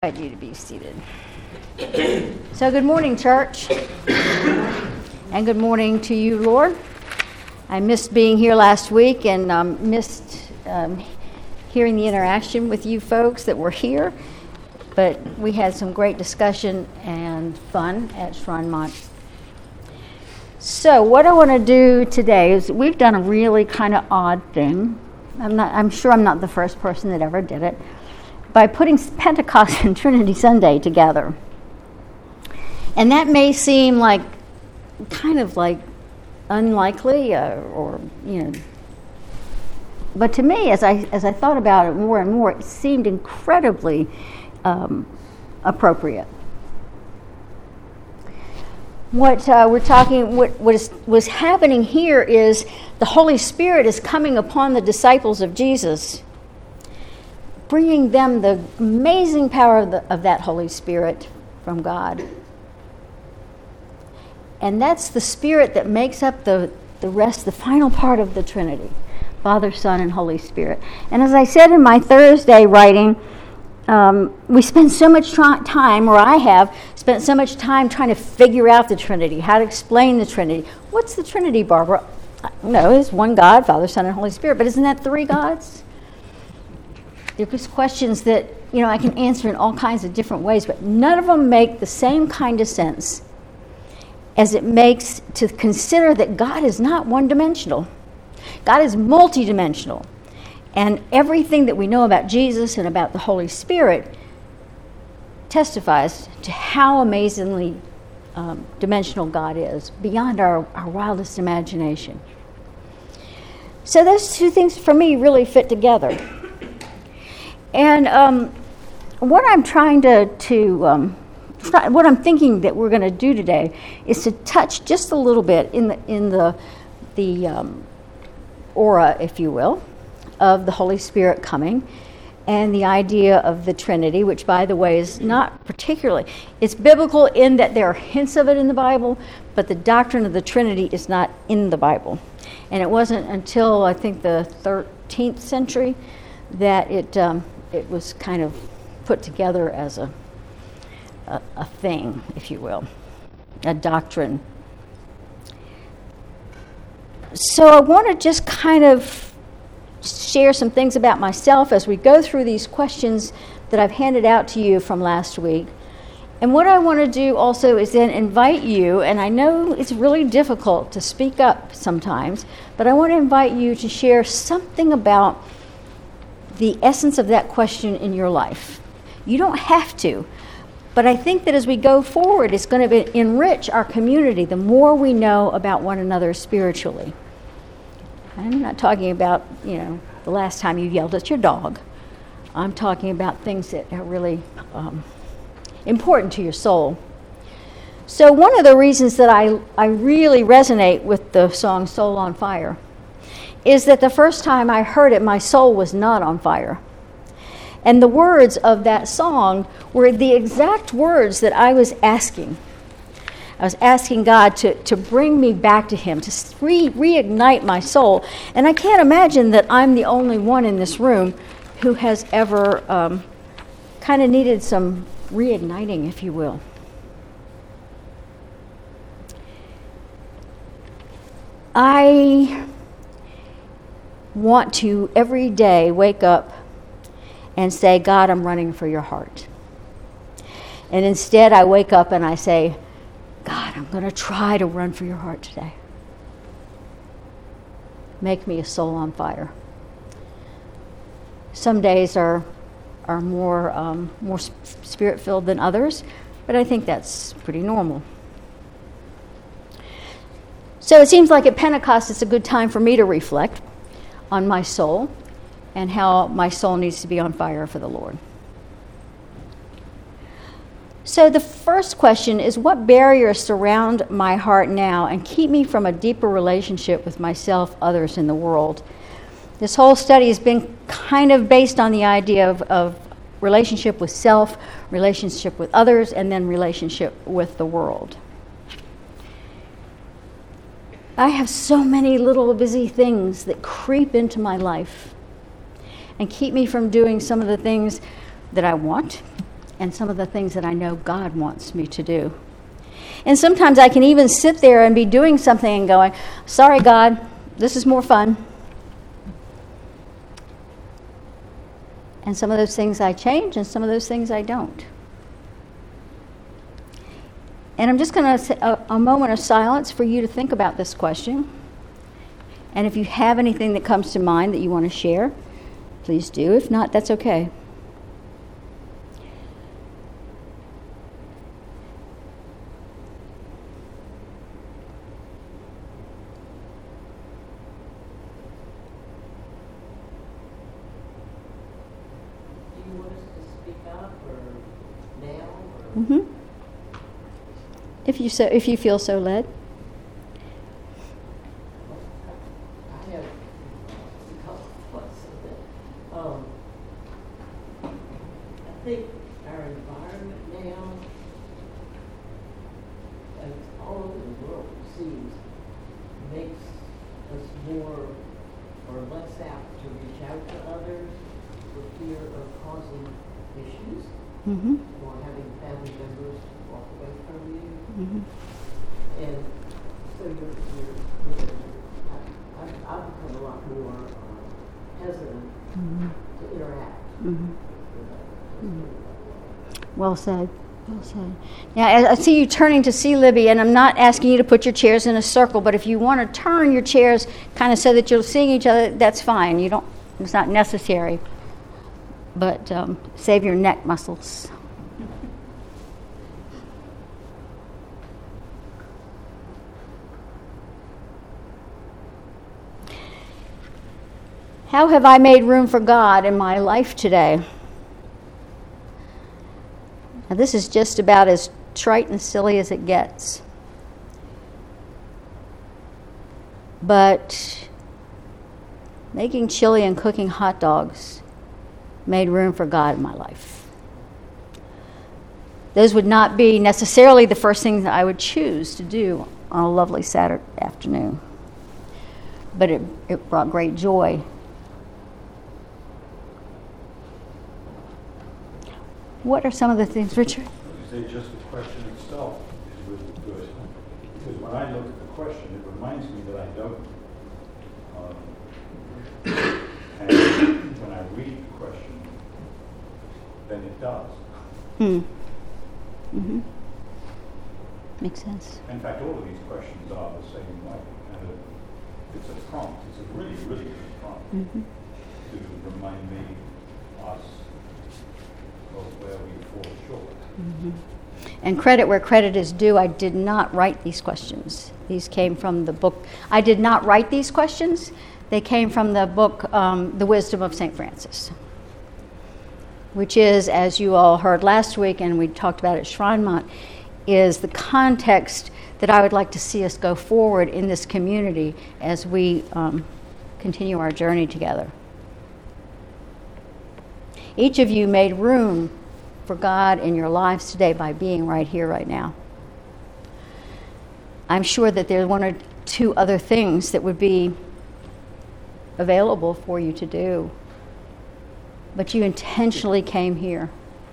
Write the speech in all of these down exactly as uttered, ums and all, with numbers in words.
I invite you to be seated. So good morning, church. And good morning to you, Lord. I missed being here last week and um, missed um, hearing the interaction with you folks that were here. But we had some great discussion and fun at Shrinemont. So what I want to do today is we've done a really kind of odd thing. I'm not. I'm sure I'm not the first person that ever did it. By putting Pentecost and Trinity Sunday together. And that may seem like kind of like unlikely uh, or, you know, but to me, as I as I thought about it more and more, it seemed incredibly um, appropriate. What uh, we're talking, what what is was happening here is the Holy Spirit is coming upon the disciples of Jesus, bringing them the amazing power of, the, of that Holy Spirit from God. And that's the Spirit that makes up the, the rest, the final part of the Trinity, Father, Son, and Holy Spirit. And as I said in my Thursday writing, um, we spend so much tra- time, or I have spent so much time trying to figure out the Trinity, how to explain the Trinity. What's the Trinity, Barbara? No, it's one God, Father, Son, and Holy Spirit. But isn't that three gods? There's questions that, you know, I can answer in all kinds of different ways, but none of them make the same kind of sense as it makes to consider that God is not one-dimensional. God is multidimensional. And everything that we know about Jesus and about the Holy Spirit testifies to how amazingly um, dimensional God is, beyond our, our wildest imagination. So those two things, for me, really fit together. And um, what I'm trying to, to um, try, what I'm thinking that we're going to do today is to touch just a little bit in the in the the um, aura, if you will, of the Holy Spirit coming, and the idea of the Trinity, which, by the way, is not particularly. It's biblical in that there are hints of it in the Bible, but the doctrine of the Trinity is not in the Bible. And it wasn't until I think the thirteenth century that it. Um, It was kind of put together as a, a a thing, if you will, a doctrine. So I want to just kind of share some things about myself as we go through these questions that I've handed out to you from last week. And what I want to do also is then invite you, and I know it's really difficult to speak up sometimes, but I want to invite you to share something about the essence of that question in your life. You don't have to, but I think that as we go forward, it's going to enrich our community the more we know about one another spiritually. I'm not talking about, you know, the last time you yelled at your dog. I'm talking about things that are really um, important to your soul. So one of the reasons that I, I really resonate with the song Soul on Fire is that the first time I heard it, my soul was not on fire. And the words of that song were the exact words that I was asking. I was asking God to, to bring me back to Him, to re- reignite my soul. And I can't imagine that I'm the only one in this room who has ever um, kind of needed some reigniting, if you will. I want to every day wake up and say, God, I'm running for your heart. And instead I wake up and I say, God, I'm going to try to run for your heart today. Make me a soul on fire. Some days are are more um, more spirit-filled than others, but I think that's pretty normal. So it seems like at Pentecost it's a good time for me to reflect on my soul and how my soul needs to be on fire for the Lord. So the first question is, what barriers surround my heart now and keep me from a deeper relationship with myself, others, in the world? This whole study has been kind of based on the idea of, of relationship with self, relationship with others, and then relationship with the world. I have so many little busy things that creep into my life and keep me from doing some of the things that I want and some of the things that I know God wants me to do. And sometimes I can even sit there and be doing something and going, sorry, God, this is more fun. And some of those things I change, and some of those things I don't. And I'm just going to say a, a moment of silence for you to think about this question. And if you have anything that comes to mind that you want to share, please do. If not, that's okay. Mm-hmm. If you so, if you feel so led. I have a couple of thoughts of that. Um, I think our environment now, like all over the world, it seems, makes us more or less apt to reach out to others for fear of causing issues. Mm-hmm. Or having family members walk away from you. Mm-hmm. And so you're, you're, you're I, I've, I've become a lot more uh, hesitant mm-hmm. to interact mm-hmm. with others. Mm-hmm. Well said. Well said. Now, I, I see you turning to see Libby, and I'm not asking you to put your chairs in a circle, but if you want to turn your chairs kind of so that you're seeing each other, that's fine. You don't. It's not necessary. But um, save your neck muscles. How have I made room for God in my life today? Now, this is just about as trite and silly as it gets. But making chili and cooking hot dogs made room for God in my life. Those would not be necessarily the first things that I would choose to do on a lovely Saturday afternoon. But it, it brought great joy. What are some of the things, Richard? I would say just the question itself is really good. Because when I look at the question, it reminds me that I don't. Um, and when I read the question, then it does. Hmm. Mm-hmm. Makes sense. In fact, all of these questions are the same way. And it's a prompt. It's a really, really good prompt Mm-hmm. to remind me, us, of where we fall short. Mm-hmm. And credit where credit is due, I did not write these questions. These came from the book. I did not write these questions. They came from the book, um, The Wisdom of Saint Francis, which is, as you all heard last week, and we talked about at Shrinemont, is the context that I would like to see us go forward in this community as we um, continue our journey together. Each of you made room for God in your lives today by being right here, right now. I'm sure that there's one or two other things that would be available for you to do, but you intentionally came here.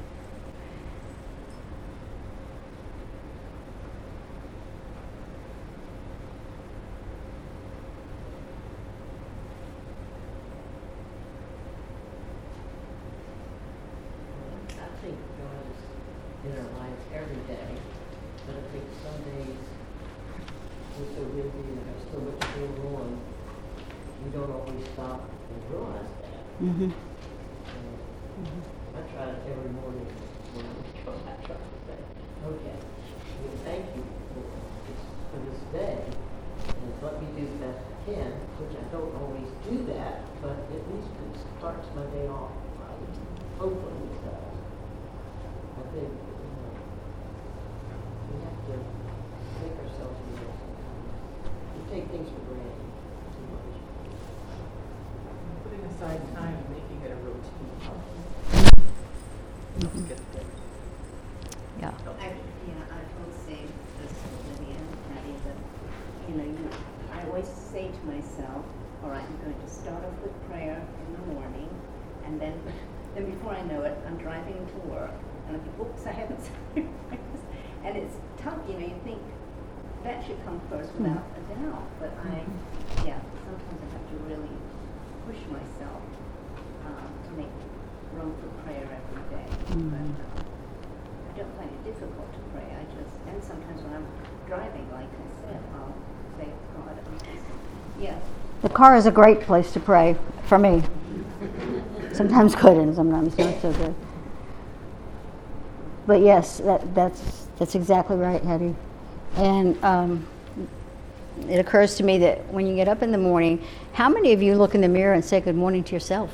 I think God is in our lives every day, but I think some days we're so busy and there's so much going on, we don't always stop and realize that. Mm-hmm. Um, I try it every morning when I try to say, okay, well, thank you for this, for this day, and let me do the best I can, which I don't always do that, but at least it starts my day off right. Hopefully it does. I think you know, we have to make ourselves real sometimes. We take things for granted too much. Putting aside time and making it a routine. Mm-hmm. Yeah. I, yeah, I will say this, Lydia, Patty, that, you know, you, I always say to myself, all right, I'm going to start off with prayer in the morning, and then, then before I know it, I'm driving to work, And I think, oops, I haven't said And it's tough, you know, you think that should come first without a doubt. But I, yeah, sometimes I have to really push myself um, to make room for prayer every day. Mm. But uh, I don't find it difficult to pray. I just, and sometimes when I'm driving, like I said, I'll say, God, I'm just, yeah. The car is a great place to pray for me. Sometimes good and sometimes not so good. But yes, that, that's that's exactly right, Hetty. And um, it occurs to me that when you get up in the morning, how many of you look in the mirror and say good morning to yourself?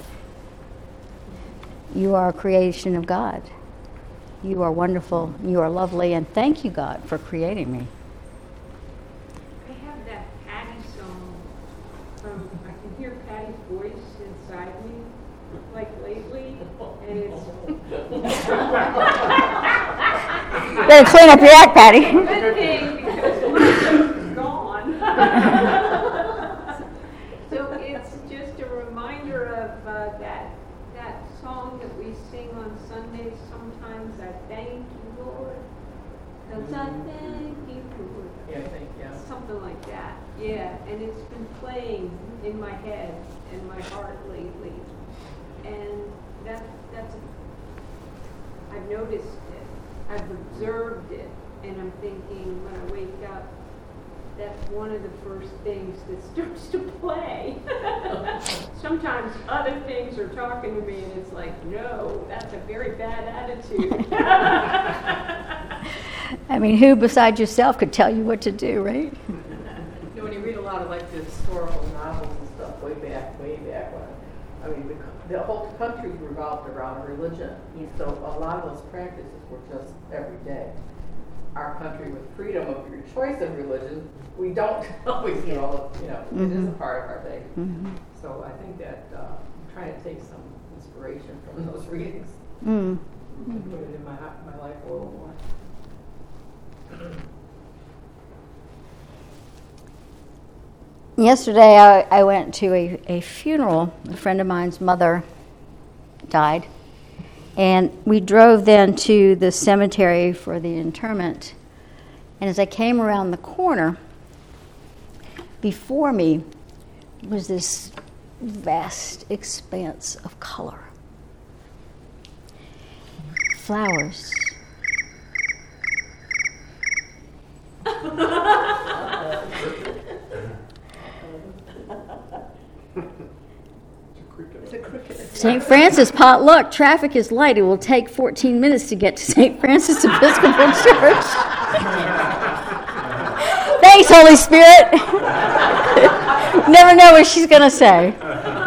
You are a creation of God. You are wonderful. You are lovely. And thank you, God, for creating me. I have that Patty song from, I can hear Patty's voice inside me, like lately, and it's... Better clean up your act, Patty. Good thing, because mine's gone. So it's just a reminder of uh, that, that song that we sing on Sundays sometimes, I thank you, Lord, because I thank you, Lord. Yeah, I think, yeah. Something like that, yeah, and it's been playing in my head and my heart lately, and that, that's, I've noticed it, I've observed it, and I'm thinking when I wake up, that's one of the first things that starts to play. Sometimes other things are talking to me, and it's like, no, that's a very bad attitude. I mean, who besides yourself could tell you what to do, right? You know, when you read a lot of like the historical novels and stuff way back, way back when, I mean, the, the whole country revolved around religion. Yeah. So a lot of those practices were just every day. Our country with freedom of your choice of religion, we don't always get all of, you know, Mm-hmm. it is a part of our day. Mm-hmm. So I think that uh, I'm trying to take some inspiration from those readings Mm. and put it in my, my life a little more. Yesterday, I, I went to a, a funeral. A friend of mine's mother died. And we drove then to the cemetery for the interment. And as I came around the corner, before me was this vast expanse of color. Flowers. Saint Francis potluck. Traffic is light. It will take fourteen minutes to get to Saint Francis Episcopal Church. Thanks, Holy Spirit. Never know what she's going to say.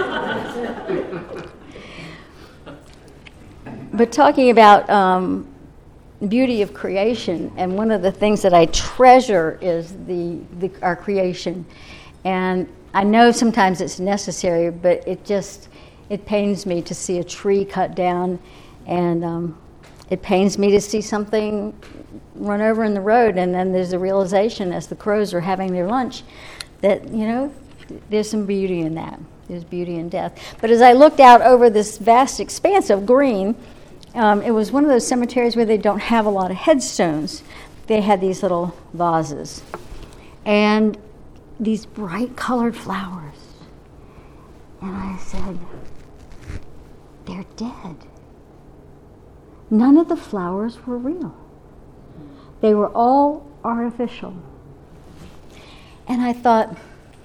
But talking about um, beauty of creation, and one of the things that I treasure is the, the our creation. And I know sometimes it's necessary, but it just... It pains me to see a tree cut down, and um, it pains me to see something run over in the road, and then there's a realization as the crows are having their lunch that, you know, there's some beauty in that. There's beauty in death. But as I looked out over this vast expanse of green, um, it was one of those cemeteries where they don't have a lot of headstones. They had these little vases. And these bright colored flowers. And I said, they're dead. None of the flowers were real. They were all artificial. And I thought,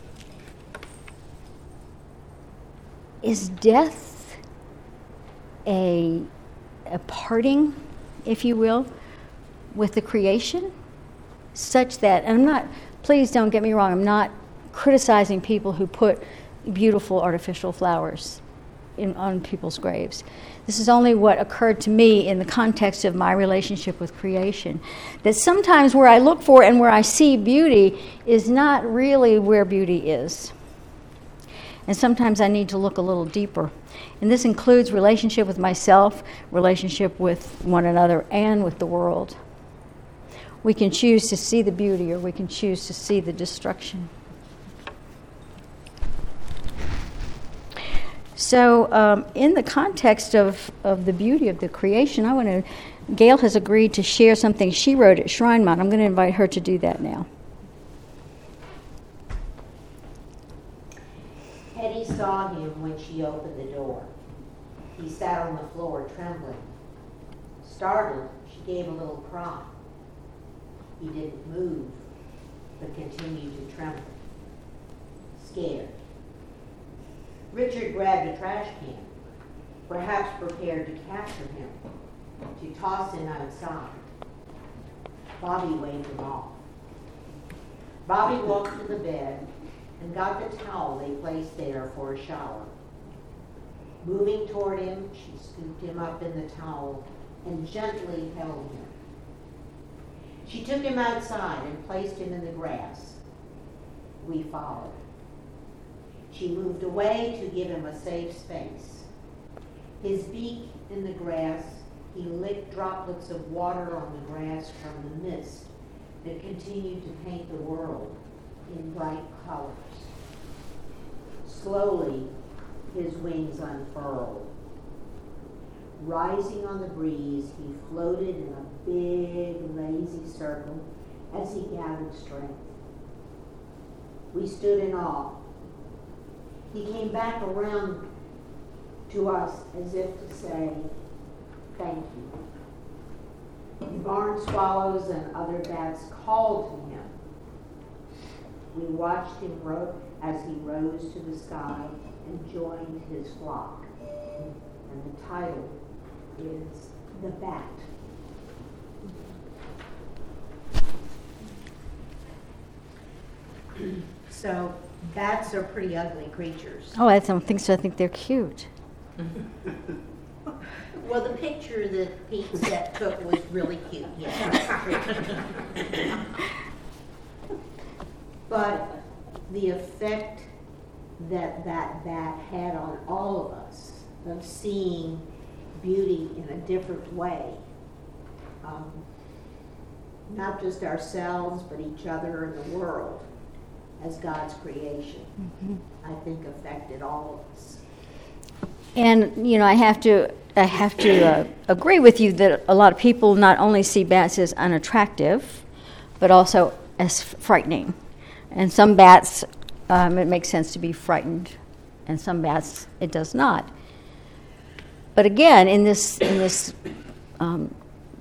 is death a, a parting, if you will, with the creation? Such that, and I'm not, please don't get me wrong, I'm not criticizing people who put beautiful artificial flowers in, on people's graves. This is only what occurred to me in the context of my relationship with creation. That sometimes where I look for and where I see beauty is not really where beauty is. And sometimes I need to look a little deeper. And this includes relationship with myself, relationship with one another, and with the world. We can choose to see the beauty, or we can choose to see the destruction. So um, in the context of, of the beauty of the creation, I want to Gail has agreed to share something she wrote at Shrinemont. I'm going to invite her to do that now. Hetty saw him when she opened the door. He sat on the floor, trembling. Startled, she gave a little cry. He didn't move, but continued to tremble. Scared. Richard grabbed a trash can, perhaps prepared to capture him, to toss him outside. Bobby waved him off. Bobby walked to the bed and got the towel they placed there for a shower. Moving toward him, she scooped him up in the towel and gently held him. She took him outside and placed him in the grass. We followed. She moved away to give him a safe space. His beak in the grass, he licked droplets of water on the grass from the mist that continued to paint the world in bright colors. Slowly, his wings unfurled. Rising on the breeze, he floated in a big, lazy circle as he gathered strength. We stood in awe. He came back around to us as if to say, thank you. Barn swallows and other bats called to him. We watched him ro- as he rose to the sky and joined his flock. And the title is The Bat. So, bats are pretty ugly creatures. Oh, I don't think so. I think they're cute. Well, the picture that Pete set took was really cute, yeah. But the effect that that bat had on all of us, of seeing beauty in a different way, um, not just ourselves, but each other and the world as God's creation, mm-hmm. I think affected all of us. And, you know, I have to I have to uh, agree with you that a lot of people not only see bats as unattractive, but also as frightening. And some bats, um, it makes sense to be frightened, and some bats, it does not. But again, in this in this um,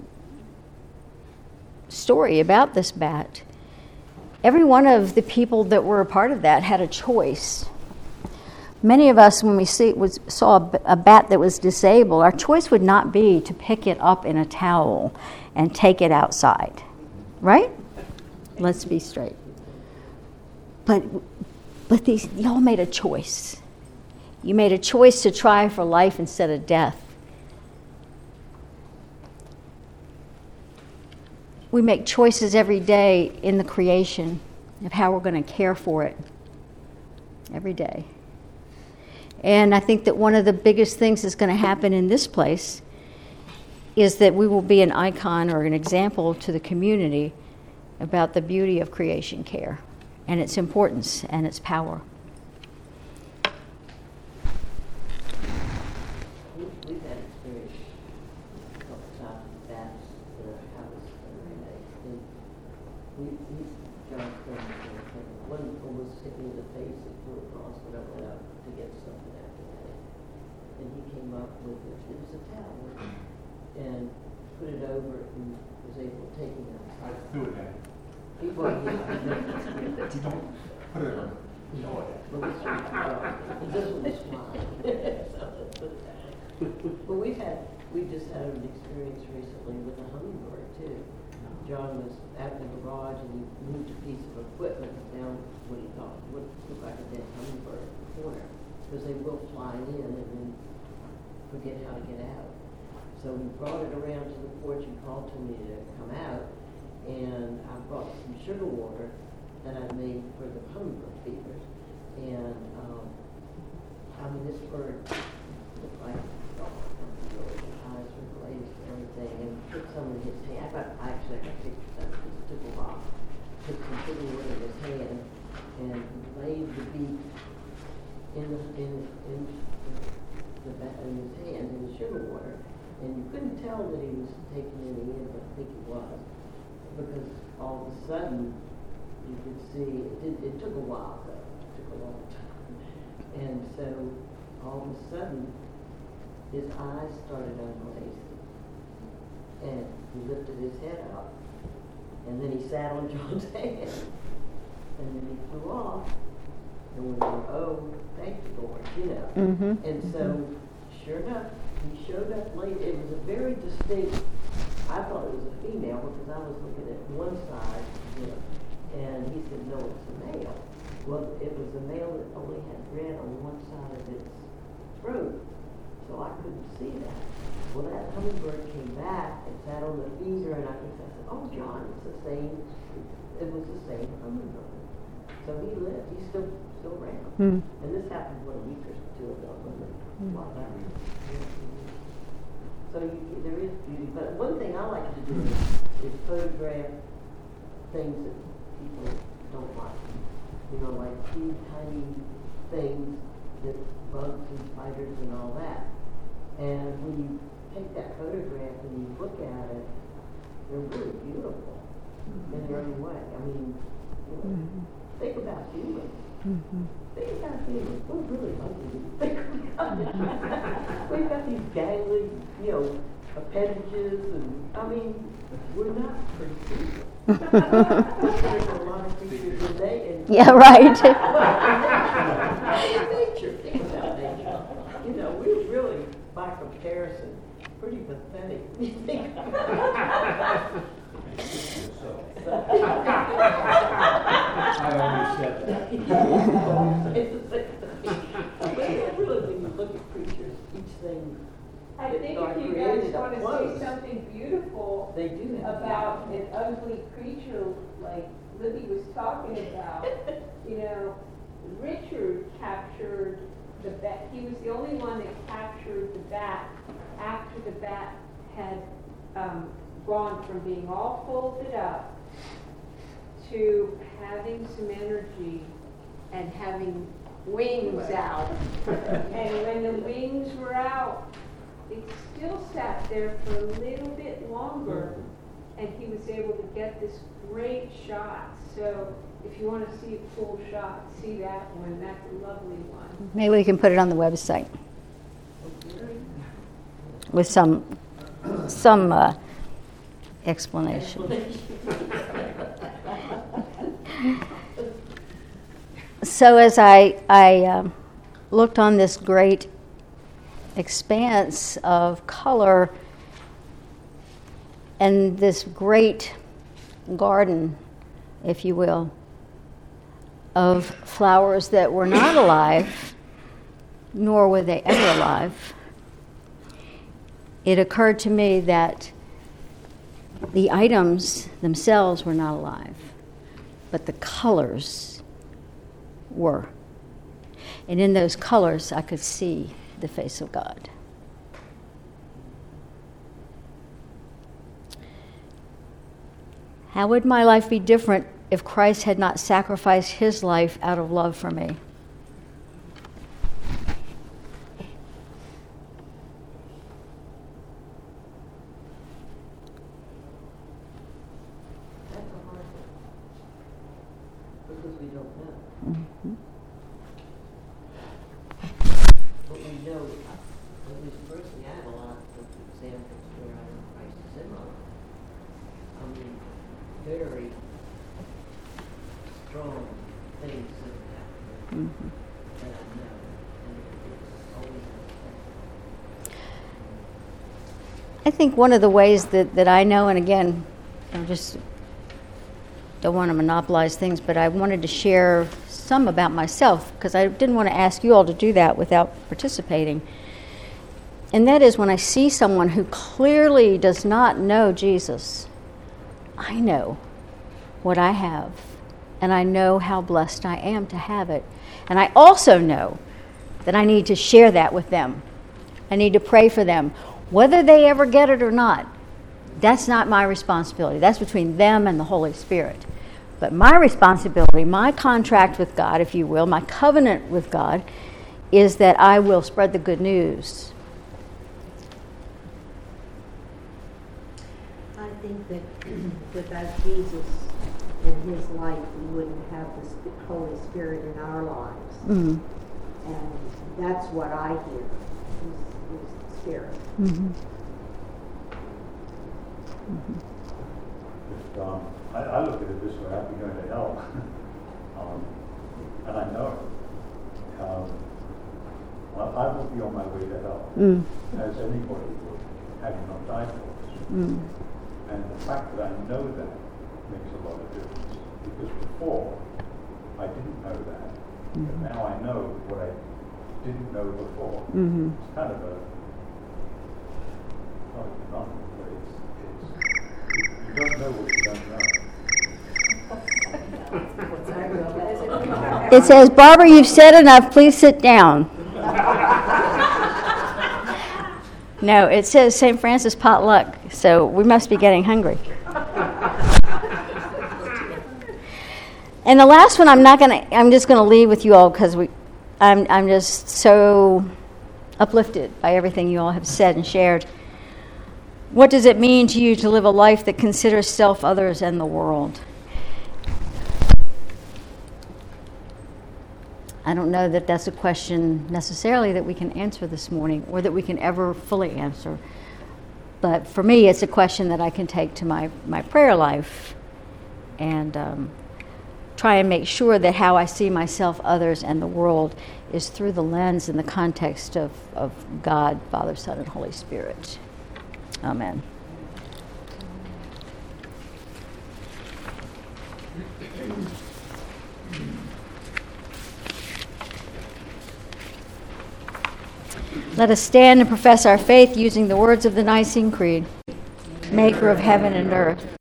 story about this bat, every one of the people that were a part of that had a choice. Many of us, when we see, was, saw a, a bat that was disabled, our choice would not be to pick it up in a towel and take it outside, right? Let's be straight. But, but these, y'all made a choice. You made a choice to try for life instead of death. We make choices every day in the creation of how we're going to care for it every day. And I think that one of the biggest things that's going to happen in this place is that we will be an icon or an example to the community about the beauty of creation care and its importance and its power. We've, we've had experience a couple times with bats at our house the other day. And we, we, John Clinton, one almost hit me in the face at Fort Ross when I went out to get something after that. And he came up with it, it was a towel, and put it over and was able to take it outside. Do it, man. He was, yeah. You don't put it on. Well, this one, uh, this one was fine. But we've had, we just had an experience recently with a hummingbird too. John was out in the garage and he moved a piece of equipment down what he thought would look like a dead hummingbird in the corner, because they will fly in and then forget how to get out. So we brought it around to the porch and called to me to come out, and I brought some sugar water that I made for the hummingbird feeders. And um, I mean, this bird looked like oh, his eyes were glazed and everything, and put some in his hand. I got, actually, I got pictures of it because it took a while. Took some sugar water in his hand and laid the beak in the in in the in his hand in the sugar water, And you couldn't tell that he was taking any in, but I think he was. Because all of a sudden, you could see, it, did, it took a while though, it took a long time. And so, all of a sudden, his eyes started unglazing. And he lifted his head up. And then he sat on John's hand. And then he flew off. And we were, oh, thank you, Lord, you know. Mm-hmm. And so, sure enough, he showed up late. It was a very distinct, I thought it was a female because I was looking at one side, you know, and he said, no, it's a male. Well, it was a male that only had red on one side of its throat, so I couldn't see that. Well, that hummingbird came back and sat on the feeder, and I think I said, oh, John, it's the same, it was the same hummingbird. So he lived, he's still still around. Mm. And this happened, what, a week or two ago, wasn't it? Mm. Wow, that was- So you, there is beauty, but one thing I like to do is, is photograph things that people don't like. You know, like teeny tiny things that bugs and spiders and all that. And when you take that photograph and you look at it, they're really beautiful mm-hmm. in their own way. I mean, you know, mm-hmm. think about humans. Mm-hmm. Think about humans. We're really ugly. Think about it. We've got these gangly, you know, appendages, and I mean, we're not pretty people. There's a lot of creatures in they and yeah, right. nature. Think about nature. You know, we're really, by comparison, pretty pathetic. You think about it. I always said that. But yeah, really, when you look at creatures, each thing. I that think God if you guys created want up to close, see something beautiful they do have about an ugly creature like Libby was talking about, you know, Richard captured the bat. He was the only one that captured the bat after the bat had um, gone from being all folded up to having some energy and having wings out. And when the wings were out, it still sat there for a little bit longer, and he was able to get this great shot. So if you want to see a cool shot, see that one. That's a lovely one. Maybe we can put it on the website with some some uh, explanation. So as I I um, looked on this great expanse of color and this great garden, if you will, of flowers that were not alive, nor were they ever alive, it occurred to me that the items themselves were not alive, but the colors were. And in those colors, I could see the face of God. How would my life be different if Christ had not sacrificed his life out of love for me? That's a hard one. Because we don't know. Mm-hmm. But we know, at least personally, I have a lot of examples where I know Christ is in my life. I mean, very strong things that have happened Mm-hmm. that I know, and it's always I think one of the ways that, that I know, and again, I just don't want to monopolize things, but I wanted to share some about myself because I didn't want to ask you all to do that without participating. And that is when I see someone who clearly does not know Jesus, I know what I have, and I know how blessed I am to have it. And I also know that I need to share that with them. I need to pray for them. Whether they ever get it or not, that's not my responsibility. That's between them and the Holy Spirit. But my responsibility, my contract with God, if you will, my covenant with God, is that I will spread the good news. think that without Jesus and his life, we wouldn't have the Sp- Holy Spirit in our lives. Mm-hmm. And that's what I hear, is, is the Spirit. Mm-hmm. Just, um, I, I look at it this way, I'd be going to hell. um, and I know it. Um, I, I will be on my way to hell, Mm. as anybody would, having not died for us. Mm. And the fact that I know that makes a lot of difference. Because before, I didn't know that. Mm-hmm. But now I know what I didn't know before. Mm-hmm. It's kind of a, not a nothing, but it's, it's, you don't know what you don't know. It says, Barbara, you've said enough. Please sit down. No, it says Saint Francis potluck, so we must be getting hungry. And the last one, I'm not gonna. I'm just gonna leave with you all because we. I'm. I'm just so uplifted by everything you all have said and shared. What does it mean to you to live a life that considers self, others, and the world? I don't know that that's a question necessarily that we can answer this morning or that we can ever fully answer. But for me, it's a question that I can take to my, my prayer life and um, try and make sure that how I see myself, others, and the world is through the lens and the context of, of God, Father, Son, and Holy Spirit. Amen. Let us stand and profess our faith using the words of the Nicene Creed. Maker of heaven and earth,